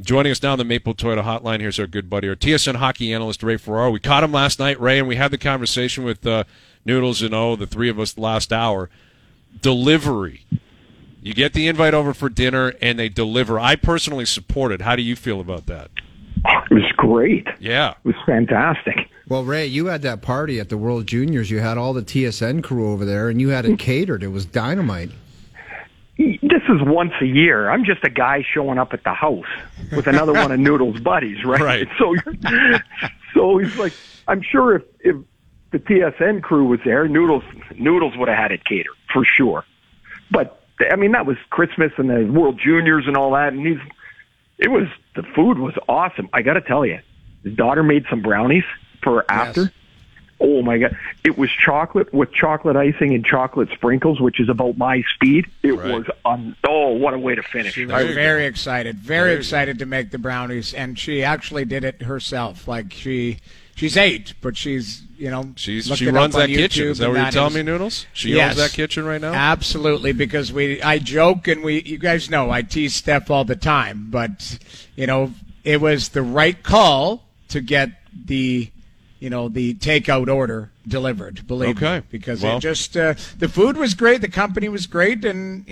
Joining us now on the Maple Toyota Hotline, here's our good buddy, our TSN hockey analyst, Ray Ferraro. We caught him last night, Ray, and we had the conversation with Noodles and the three of us last hour. Delivery. You get the invite over for dinner, and they deliver. I personally support it. How do you feel about that? It was great. Yeah. It was fantastic. Well, Ray, you had that party at the World Juniors. You had all the TSN crew over there, and you had it catered. It was dynamite. This is once a year. I'm just a guy showing up at the house with another one of Noodles' buddies, right? Right. So he's like, I'm sure if the TSN crew was there, Noodles would have had it catered, for sure. But, I mean, that was Christmas and the World Juniors and all that, and the food was awesome. I got to tell you, his daughter made some brownies for after. Yes. Oh, my God. It was chocolate with chocolate icing and chocolate sprinkles, which is about my speed. It was what a way to finish. She was very excited to make the brownies, and she actually did it herself. Like, she's 8, but she's she runs that kitchen. Is that what you're telling me, Noodles? She owns that kitchen right now? Absolutely, because I joke, and you guys know I tease Steph all the time, but, it was the right call to get the takeout order delivered, believe me, because the food was great, the company was great, and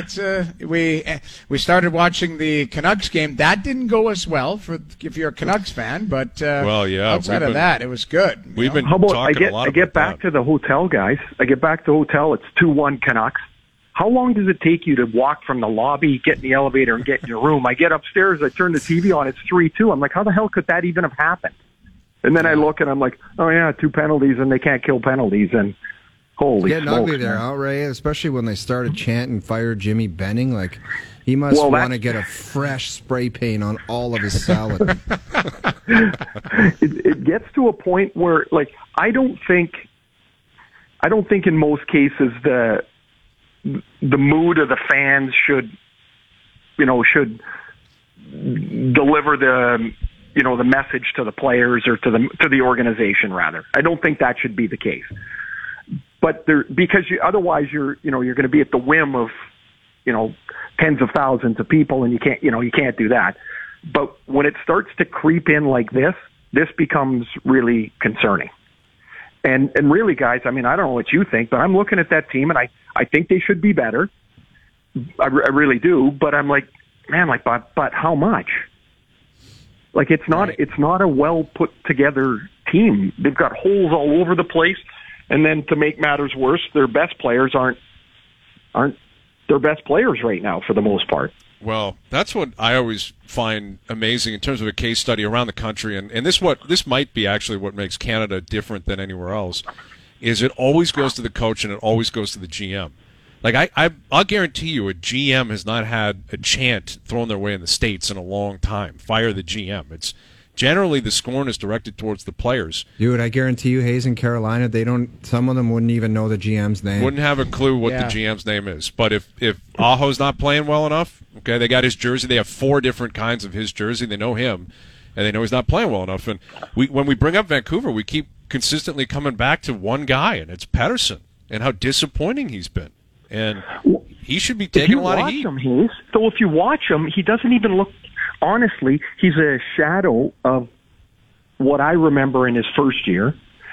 we started watching the Canucks game. That didn't go as well if you're a Canucks fan, but outside of that, it was good. We've been How about talking a lot I get back to the hotel, guys. I get back to the hotel. It's 2-1 Canucks. How long does it take you to walk from the lobby, get in the elevator, and get in your room? I get upstairs, I turn the TV on, it's 3-2. I'm like, how the hell could that even have happened? And then I look and I'm like, oh yeah, 2 penalties, and they can't kill penalties, and holy smokes. Getting ugly there, huh, Ray? Especially when they started chanting "Fire Jimmy Benning." Like, he must want to get a fresh spray paint on all of his salad. It gets to a point where, like, I don't think in most cases the mood of the fans should deliver the message to the players or to the organization, rather. I don't think that should be the case. But because otherwise you're going to be at the whim of, tens of thousands of people, and you can't do that. But when it starts to creep in like this becomes really concerning. And really, guys, I mean, I don't know what you think, but I'm looking at that team, and I think they should be better. I really do. But I'm like, man, but how much? Like, it's not a well put together team. They've got holes all over the place, and then to make matters worse, their best players aren't their best players right now for the most part. Well, that's what I always find amazing in terms of a case study around the country, and this might be actually what makes Canada different than anywhere else, is it always goes to the coach and it always goes to the GM. Like, I'll guarantee you a GM has not had a chant thrown their way in the States in a long time. Fire the GM. It's generally the scorn is directed towards the players. Dude, I guarantee you, Hayes in Carolina, some of them wouldn't even know the GM's name. Wouldn't have a clue what the GM's name is. But if Aho's not playing well enough, okay, they got his jersey. They have 4 different kinds of his jersey. They know him, and they know he's not playing well enough. And when we bring up Vancouver, we keep consistently coming back to one guy, and it's Pettersson, and how disappointing he's been. And he should be taking a lot of heat. If you watch him, he doesn't even look. Honestly, he's a shadow of what I remember in his first year.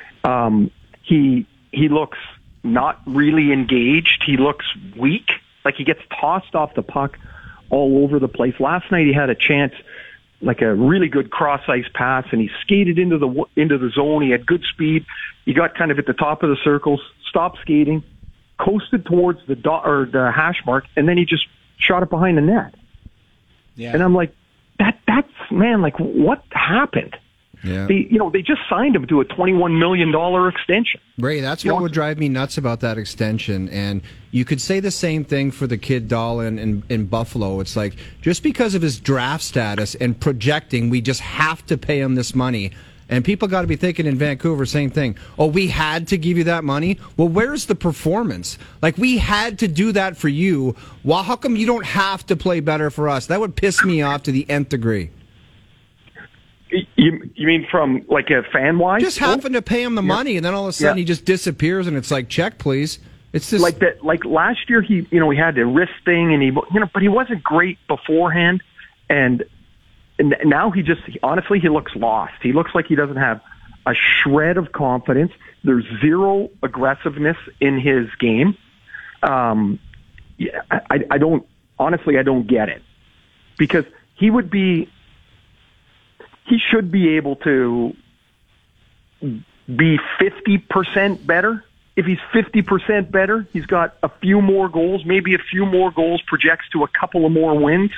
He looks not really engaged. He looks weak. Like, he gets tossed off the puck all over the place. Last night he had a chance, like a really good cross ice pass, and he skated into the zone. He had good speed. He got kind of at the top of the circles, stopped skating, coasted towards the hash mark, and then he just shot it behind the net. Yeah. And I'm like, that's man, like, what happened? Yeah. They just signed him to a $21 million extension. Ray, that's what would drive me nuts about that extension. And you could say the same thing for the kid Dahl in Buffalo. It's like, just because of his draft status and projecting, we just have to pay him this money. And people got to be thinking in Vancouver, same thing. Oh, we had to give you that money? Well, where's the performance? Like, we had to do that for you. Well, how come you don't have to play better for us? That would piss me off to the nth degree. You mean from, like, a fan-wise? Just having to pay him the money, and then all of a sudden he just disappears, and it's like, check, please. It's just like that. Like last year, he had the wrist thing, and but he wasn't great beforehand, and and now honestly, he looks lost. He looks like he doesn't have a shred of confidence. There's zero aggressiveness in his game. I don't get it, because he should be able to be 50% better. If he's 50% better, he's got a few more goals, maybe a few more goals projects to a couple of more wins.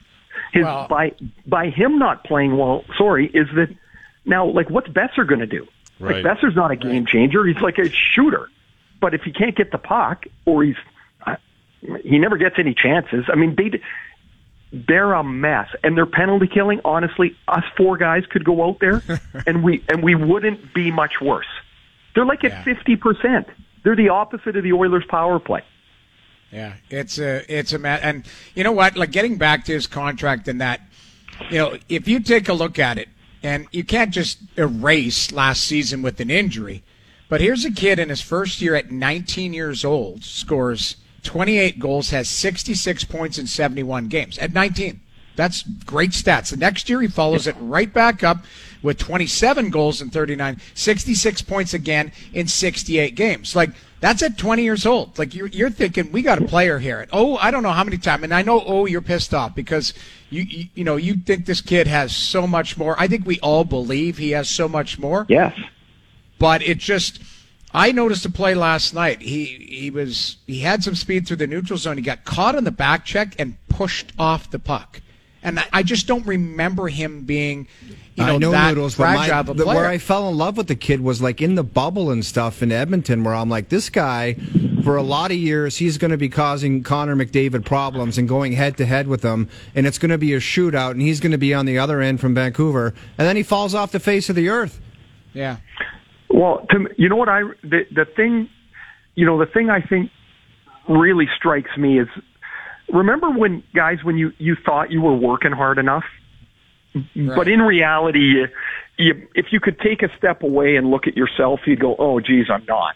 By him not playing well, is that now, like, what's Besser going to do? Right. Like, Besser's not a game changer. He's like a shooter. But if he can't get the puck, or he never gets any chances, I mean, they're a mess. And their penalty killing, honestly, us four guys could go out there and we wouldn't be much worse. They're like at 50%. They're the opposite of the Oilers' power play. Yeah, it's a mess. And you know what? Like, getting back to his contract and that, you know, if you take a look at it, and you can't just erase last season with an injury, but here's a kid in his first year at 19 years old, scores 28 goals, has 66 points in 71 games at 19. That's great stats. The next year he follows it right back up with 27 goals in 39, 66 points again in 68 games. Like, that's at 20 years old. Like, you're thinking, we got a player here. I don't know how many times, and I know, you're pissed off because you know, you think this kid has so much more. I think we all believe he has so much more. Yes. But it just, I noticed a play last night. He had some speed through the neutral zone. He got caught on the back check and pushed off the puck. And I just don't remember him being, that Noodles, fragile of a player. Where I fell in love with the kid was like in the bubble and stuff in Edmonton, where I'm like, this guy, for a lot of years, he's going to be causing Connor McDavid problems and going head to head with him, and it's going to be a shootout, and he's going to be on the other end from Vancouver, and then he falls off the face of the earth. Yeah. Well, you know what the thing I think really strikes me is, remember when you thought you were working hard enough, right, but in reality, if you could take a step away and look at yourself, you'd go, oh, geez, I'm not.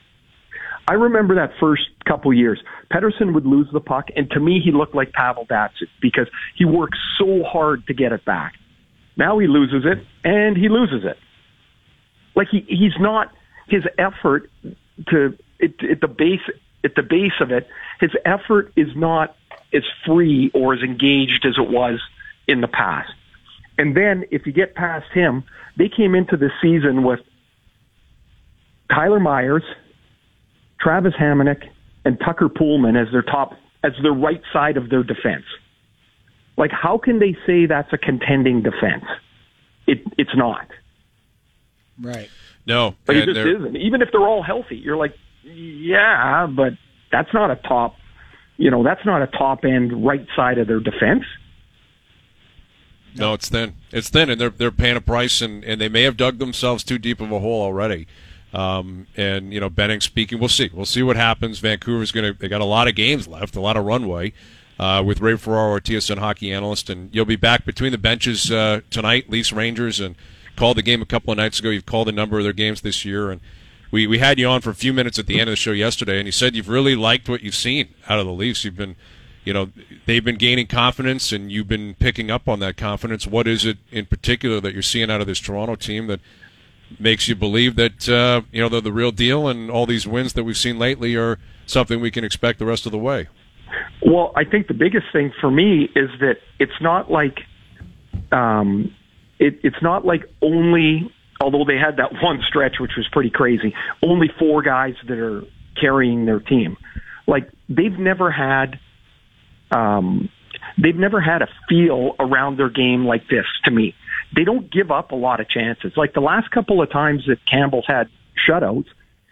I remember that first couple years. Pettersson would lose the puck, and to me, he looked like Pavel Datsyuk because he worked so hard to get it back. Now he loses it, and he loses it. Like, he's not, his effort at the base of it, his effort is not as free or as engaged as it was in the past. And then if you get past him, they came into the season with Tyler Myers, Travis Hamonic, and Tucker Poolman as their right side of their defense. Like, how can they say that's a contending defense? It's not. Right. No. But it just isn't. Even if they're all healthy, you're like, yeah, but that's not a top end right side of their defense. No, it's thin. It's thin, and they're paying a price, and they may have dug themselves too deep of a hole already. And Benning speaking, we'll see. We'll see what happens. Vancouver's they got a lot of games left, a lot of runway with Ray Ferraro, our TSN hockey analyst, and you'll be back between the benches tonight, Leafs Rangers, and called the game a couple of nights ago. You've called a number of their games this year, and we had you on for a few minutes at the end of the show yesterday, and you said you've really liked what you've seen out of the Leafs. You've been, they've been gaining confidence, and you've been picking up on that confidence. What is it in particular that you're seeing out of this Toronto team that makes you believe that they're the real deal, and all these wins that we've seen lately are something we can expect the rest of the way? Well, I think the biggest thing for me is that it's not like it's not like only, although they had that one stretch which was pretty crazy, only four guys that are carrying their team. Like, they've never had a feel around their game like this. To me, they don't give up a lot of chances. Like the last couple of times that Campbell's had shutouts,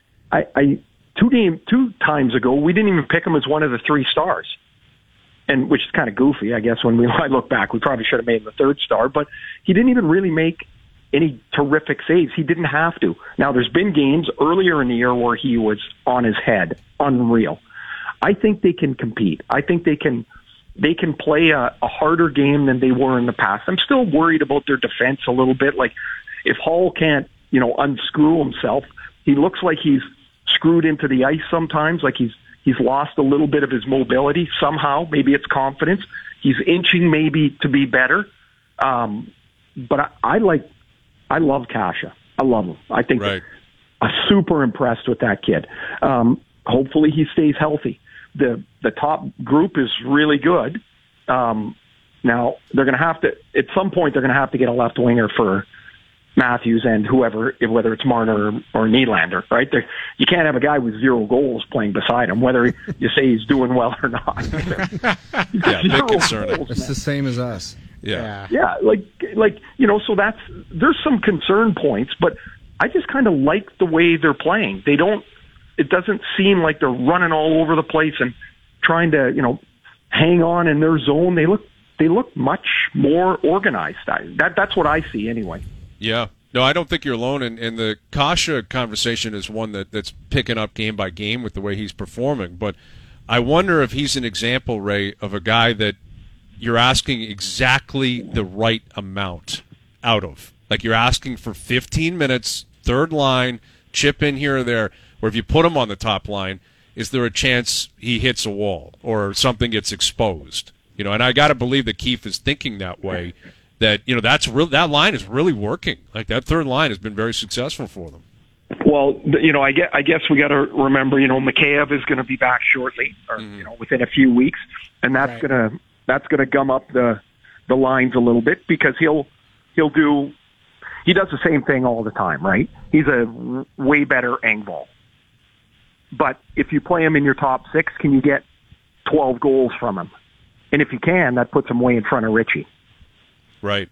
two times ago, we didn't even pick him as one of the three stars. And which is kind of goofy, I guess, when I look back. We probably should have made him the third star, but he didn't even really make any terrific saves. He didn't have to. Now, there's been games earlier in the year where he was on his head. Unreal. I think they can compete. I think they can play a harder game than they were in the past. I'm still worried about their defense a little bit. Like, if Hall can't, unscrew himself, he looks like he's screwed into the ice sometimes, like he's lost a little bit of his mobility somehow. Maybe it's confidence. He's inching maybe to be better. But I love Kasha. I love him. I think right. I'm super impressed with that kid. Hopefully he stays healthy. The top group is really good. Now they're going to have to, at some point, they're going to have to get a left winger for Matthews and whoever, whether it's Marner or Nylander, right? You can't have a guy with 0 goals playing beside him, whether you say he's doing well or not. Yeah, big concern. It's the same as us. Yeah. Yeah, so there's some concern points, but I just kind of like the way they're playing. It doesn't seem like they're running all over the place and trying to, hang on in their zone. They look much more organized. That's what I see anyway. Yeah. No, I don't think you're alone. And the Kasha conversation is one that's picking up game by game with the way he's performing. But I wonder if he's an example, Ray, of a guy that you're asking exactly the right amount out of. Like you're asking for 15 minutes, third line, chip in here or there, or if you put him on the top line, is there a chance he hits a wall or something gets exposed? And I got to believe that Keefe is thinking that way. That that line is really working. Like that third line has been very successful for them. Well, I guess we got to remember, Mikheyev is going to be back shortly, or within a few weeks, and that's gonna gum up the lines a little bit because he does the same thing all the time, right? He's a way better Engvall. But if you play him in your top 6, can you get 12 goals from him? And if you can, that puts him way in front of Richie. Right.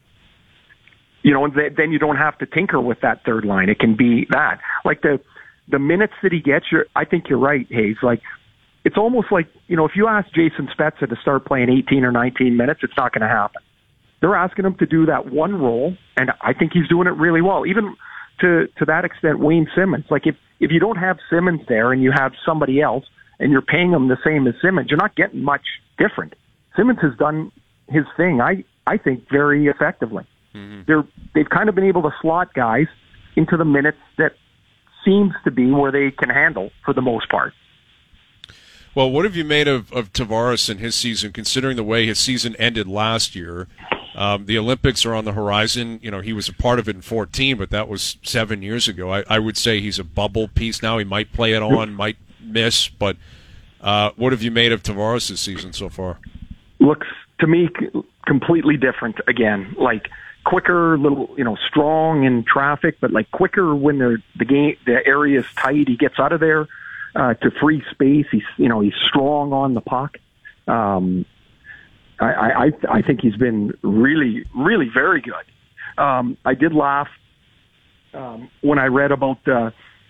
Then you don't have to tinker with that third line. It can be that. Like the minutes that he gets, I think you're right, Hayes. Like, it's almost like, if you ask Jason Spezza to start playing 18 or 19 minutes, it's not going to happen. They're asking him to do that one role, and I think he's doing it really well. Even to that extent, Wayne Simmons. Like, if you don't have Simmons there and you have somebody else and you're paying him the same as Simmons, you're not getting much different. Simmons has done his thing, I think, very effectively. Mm-hmm. They've kind of been able to slot guys into the minutes that seems to be where they can handle for the most part. Well, what have you made of Tavares and his season, considering the way his season ended last year? The Olympics are on the horizon. He was a part of it in 2014, but that was 7 years ago. I would say he's a bubble piece now. He might play it on, might miss, but what have you made of Tavares this season so far? Looks to me completely different again. Like quicker, little strong in traffic, but like quicker when the area is tight. He gets out of there to free space. He's strong on the puck. I think he's been really, really very good. I did laugh when I read about the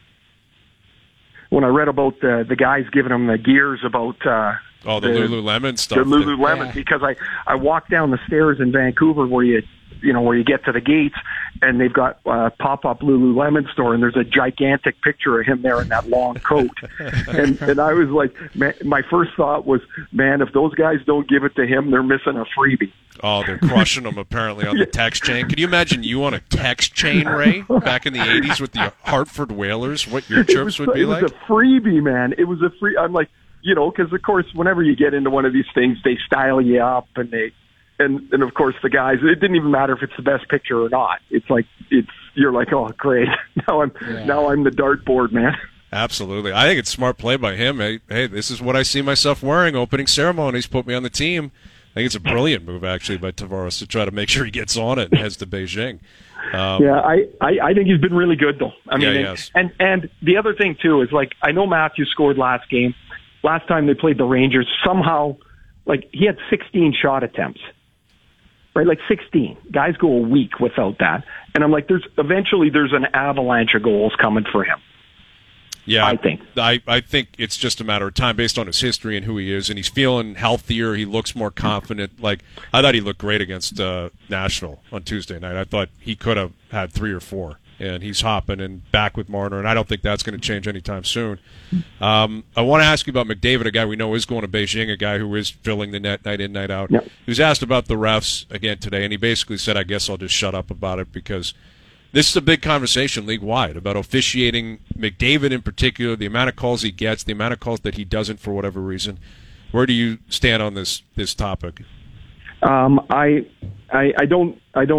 guys giving him the gears about the Lululemon stuff. The Lululemon, because I walked down the stairs in Vancouver where you get to the gates, and they've got a pop-up Lululemon store, and there's a gigantic picture of him there in that long coat. and I was like, man, my first thought was, man, if those guys don't give it to him, they're missing a freebie. Oh, they're crushing him apparently on the text chain. Can you imagine you on a text chain, Ray, back in the 80s with the Hartford Whalers, what your trips would be like? It was a freebie, man. It was a free. I'm like, because of course, whenever you get into one of these things, they style you up, and and of course the guys. It didn't even matter if it's the best picture or not. It's like you're like, oh great, now I'm the dartboard man. Absolutely, I think it's smart play by him. Hey, this is what I see myself wearing. Opening ceremonies, put me on the team. I think it's a brilliant move actually by Tavares to try to make sure he gets on it and heads to Beijing. I think he's been really good though. I mean, yes. And the other thing too is like I know Matthews scored last game. Last time they played the Rangers, somehow, like, he had 16 shot attempts, right? Like 16. Guys go a week without that. And I'm like, there's an avalanche of goals coming for him. Yeah, I think. I think it's just a matter of time based on his history and who he is, and he's feeling healthier. He looks more confident. Like, I thought he looked great against Nashville on Tuesday night. I thought he could have had 3 or 4. And he's hopping and back with Marner, and I don't think that's going to change anytime soon. I want to ask you about McDavid, a guy we know is going to Beijing, a guy who is filling the net night in, night out. Yep. He was asked about the refs again today, and he basically said, I guess I'll just shut up about it because this is a big conversation league-wide about officiating, McDavid in particular, the amount of calls he gets, the amount of calls that he doesn't for whatever reason. Where do you stand on this topic? I I don't.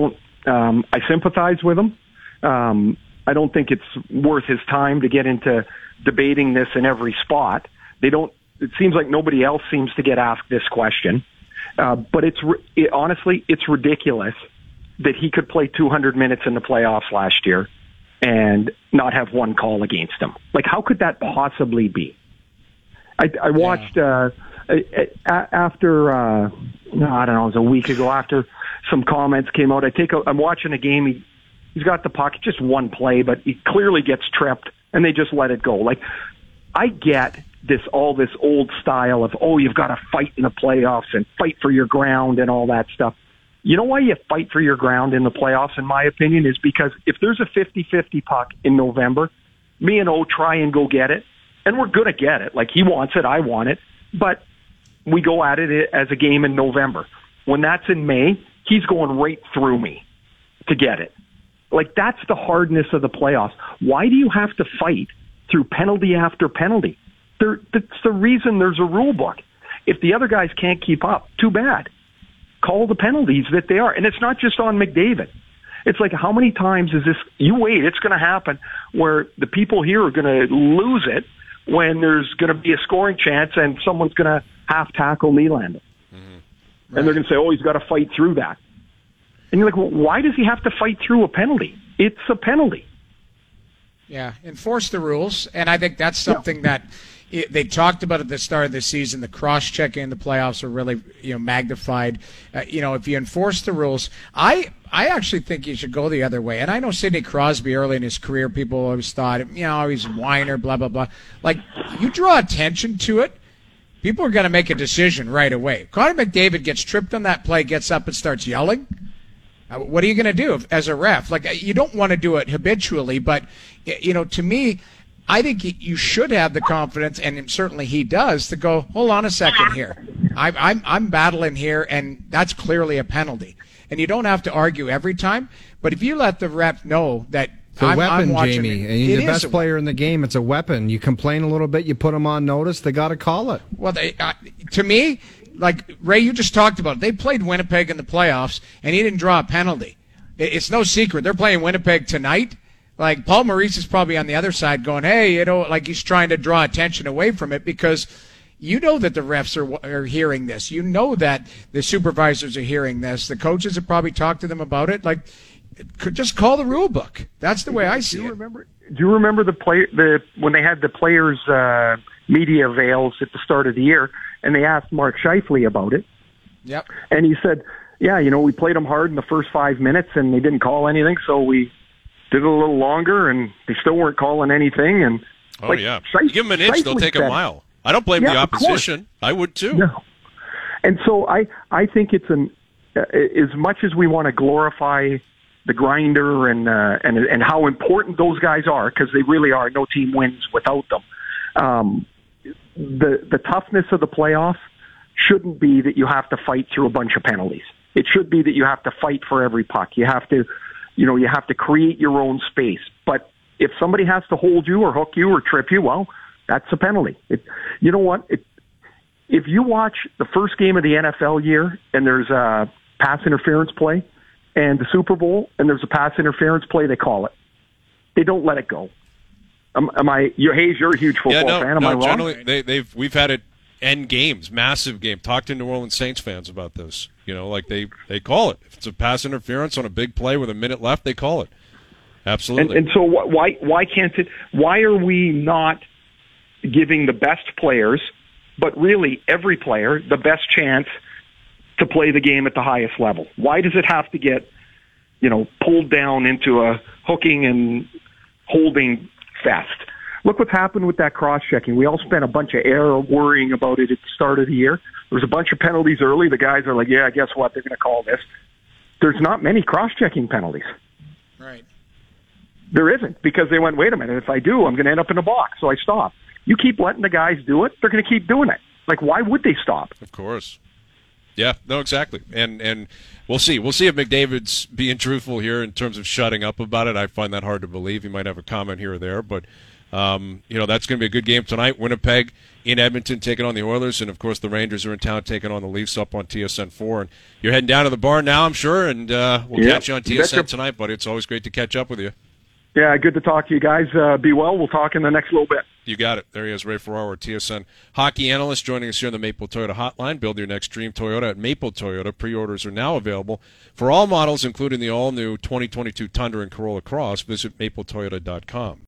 I sympathize with him. I don't think it's worth his time to get into debating this in every spot. They don't. It seems like nobody else seems to get asked this question. But honestly, it's ridiculous that he could play 200 minutes in the playoffs last year and not have one call against him. Like, how could that possibly be? I watched after I don't know, it was a week ago, after some comments came out. I'm watching a game. He's got the puck, just one play, but he clearly gets tripped, and they just let it go. Like, I get this old style of, you've got to fight in the playoffs and fight for your ground and all that stuff. You know why you fight for your ground in the playoffs, in my opinion, is because if there's a 50-50 puck in November, me and O try and go get it, and we're going to get it. Like, he wants it, I want it, but we go at it as a game in November. When that's in May, he's going right through me to get it. Like, that's the hardness of the playoffs. Why do you have to fight through penalty after penalty? That's the reason there's a rule book. If the other guys can't keep up, too bad. Call the penalties that they are. And it's not just on McDavid. It's like, how many times is this? You wait, it's going to happen where the people here are going to lose it when there's going to be a scoring chance and someone's going to half tackle Nylander. Mm-hmm. Right. And they're going to say, he's got to fight through that. And you're like, well, why does he have to fight through a penalty? It's a penalty. Yeah, enforce the rules. And I think that's something that they talked about at the start of the season. The cross-checking in the playoffs are really, magnified. If you enforce the rules, I actually think you should go the other way. And I know Sidney Crosby early in his career, people always thought, he's a whiner, blah, blah, blah. Like, you draw attention to it, people are going to make a decision right away. Connor McDavid gets tripped on that play, gets up and starts yelling. What are you going to do as a ref? Like, you don't want to do it habitually, but, to me, I think you should have the confidence, and certainly he does, to go, hold on a second here. I'm battling here, and that's clearly a penalty. And you don't have to argue every time, but if you let the ref know that it's a weapon, I'm watching, Jamie, and you're the best player in the game. It's a weapon. You complain a little bit, you put them on notice, they got to call it. Well, to me, like Ray, you just talked about it. They played Winnipeg in the playoffs, and he didn't draw a penalty. It's no secret. They're playing Winnipeg tonight. Like, Paul Maurice is probably on the other side going, hey, like he's trying to draw attention away from it because you know that the refs are hearing this. You know that the supervisors are hearing this. The coaches have probably talked to them about it. Like, just call the rule book. That's the way I see it. Do you remember when they had the players' media avails at the start of the year, and they asked Mark Scheifele about it? Yep. And he said, we played them hard in the first 5 minutes, and they didn't call anything, so we did it a little longer, and they still weren't calling anything. And give them an inch, they'll take a mile. I don't blame the opposition. I would too. No. And so I think it's as much as we want to glorify the grinder and how important those guys are, because they really are. No team wins without them. The toughness of the playoffs shouldn't be that you have to fight through a bunch of penalties. It should be that you have to fight for every puck. You have to, you have to create your own space. But if somebody has to hold you or hook you or trip you, well, that's a penalty. You know what? If you watch the first game of the NFL year and there's a pass interference play, and the Super Bowl and there's a pass interference play, they call it. They don't let it go. You're a huge football fan. Am I wrong? Generally, we've had it end games, massive game. Talk to New Orleans Saints fans about this. They call it. If it's a pass interference on a big play with a minute left, they call it. Absolutely. And so why can't it? Why are we not giving the best players, but really every player, the best chance to play the game at the highest level? Why does it have to get, pulled down into a hooking and holding fest? Look what's happened with that cross-checking. We all spent a bunch of air worrying about it at the start of the year. There was a bunch of penalties early. The guys are like, yeah, guess what? They're going to call this. There's not many cross-checking penalties. Right. There isn't, because they went, wait a minute, if I do, I'm going to end up in a box, so I stop. You keep letting the guys do it, they're going to keep doing it. Like, why would they stop? Of course. Yeah, no, exactly. And we'll see. We'll see if McDavid's being truthful here in terms of shutting up about it. I find that hard to believe. He might have a comment here or there, but That's going to be a good game tonight. Winnipeg in Edmonton taking on the Oilers, and of course the Rangers are in town taking on the Leafs up on TSN 4. And you're heading down to the bar now, I'm sure, and we'll catch you on TSN tonight, buddy. It's always great to catch up with you. Yeah, good to talk to you guys. Be well. We'll talk in the next little bit. You got it. There he is, Ray Ferraro, TSN hockey analyst, joining us here on the Maple Toyota Hotline. Build your next dream Toyota at Maple Toyota. Pre-orders are now available for all models, including the all-new 2022 Tundra and Corolla Cross. Visit mapletoyota.com.